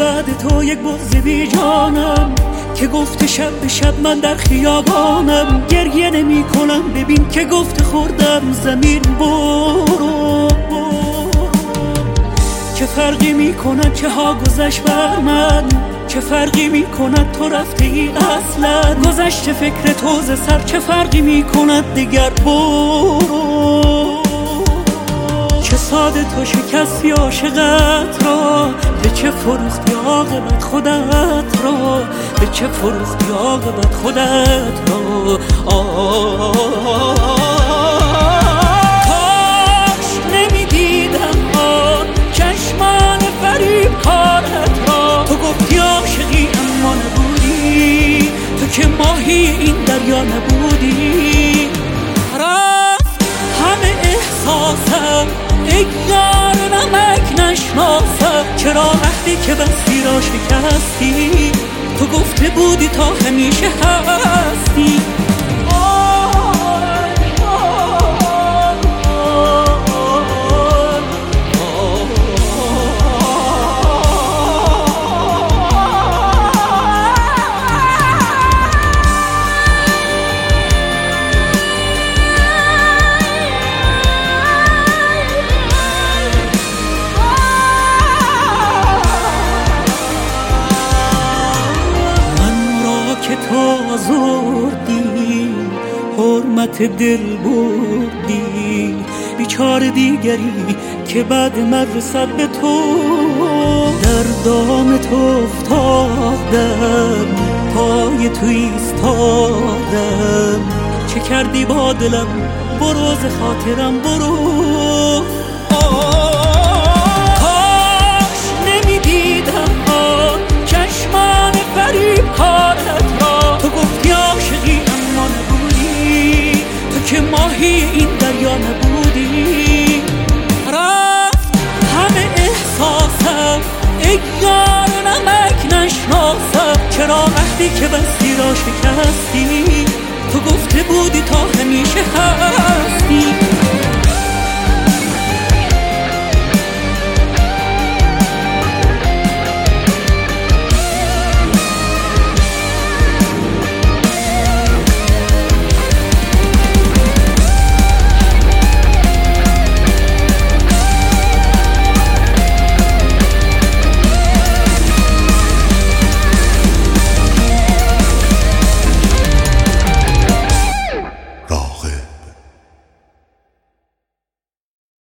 بعد تو یک بغض بی جانم که گفته شب به شب من در خیابانم. گریه نمی کنم ببین که گفته خوردم زمین برو. چه فرقی می کند چه ها گذشت بر من، چه فرقی می کند تو رفته ای اصلا. گذشت فکر تو ز سر چه فرقی می کند دیگر برو. چه ساده تو شکستی عاشقت را، به چه فروختی عاقبت خودت را، به چه فروختی عاقبت خودت را. کاش نمیدیدم آن چشمان فریب کارت را. تو گفتی عاشقی اما نبودی، تو که ماهی این دریا نبودی. رفت همه احساسم ای یار نمک نشناسم. چرا عهدی که بستی را شکستی، تو گفته بودی تا همیشه هستی. که تو آزردی حرمت دل بردی، بیچاره دیگری که بعد من رسد به تو. در دام تو افتادم پای تو ایستادم. چه کردی با دلم برو ز خاطرم برو. کاش نمیدیدم آن چشمان فریب کارت را. تو گفتی عاشقی اما نبودی، تو که ماهی این دریا نبودی. رفت همه احساسم ای یار نمک نشناسم. چرا عهدی که بستی را شکستی، تو گفته بودی تا همیشه هستی.